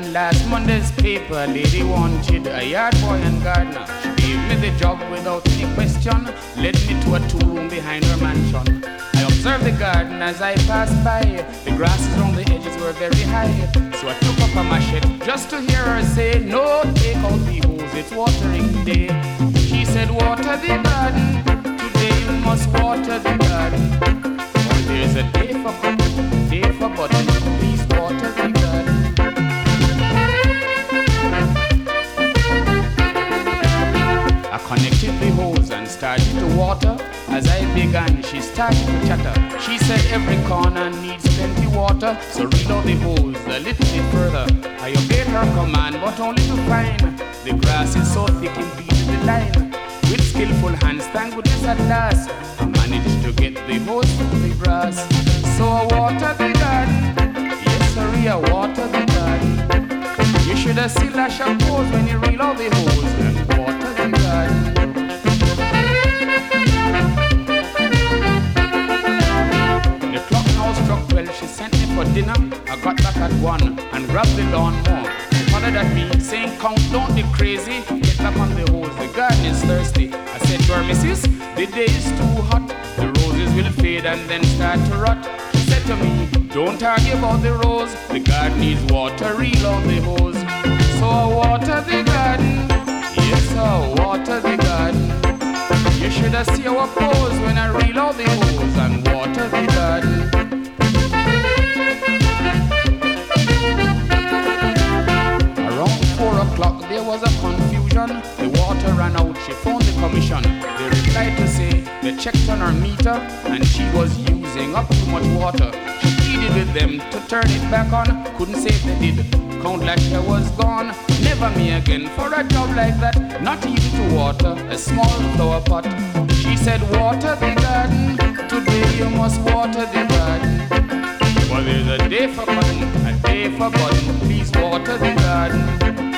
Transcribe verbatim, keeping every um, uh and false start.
last Monday's paper, lady wanted a yard boy and gardener. She gave me the job without any question, led me to a two-room behind her mansion. I observed the garden as I passed by. The grasses on the edges were very high, so I took up a machete just to hear her say, no, take out the hose, it's watering day. She said, water the garden, today you must water the garden. For there's a day for cutting, day for button, please water the garden. I connected the hose and started to water. As I began, she started to chatter. She said every corner needs plenty water, so reload the hose a little bit further. I obeyed her command, but only to find the grass is so thick impeded the line. With skillful hands, thank goodness at last, I managed to get the hose through the grass. So I water the garden, yes sir, I water the garden. You should have seen Lash of pose when you reload the hose and water the garden. The clock now struck twelve, she sent me for dinner. I got back at one and grabbed the lawnmower. She hollered at me, saying, count, don't be crazy. Get back on the hose, the garden is thirsty. I said to her, missus, the day is too hot. The roses will fade and then start to rot. She said to me, don't argue about the rose. The garden needs water, reload the hose. So I water the garden, yes I water the garden. You should have seen our pose when I reload the hose and water the garden. Around four o'clock there was a confusion. The water ran out, she phoned the commission. They replied to say they checked on her meter and she was using up too much water. She pleaded with them to turn it back on, couldn't say if they did. Count Lasher was gone, never me again for a job like that. Not even to water a small flower pot. She said water the garden, today you must water the garden. Well there's a day for cotton, a day for button, please water the garden.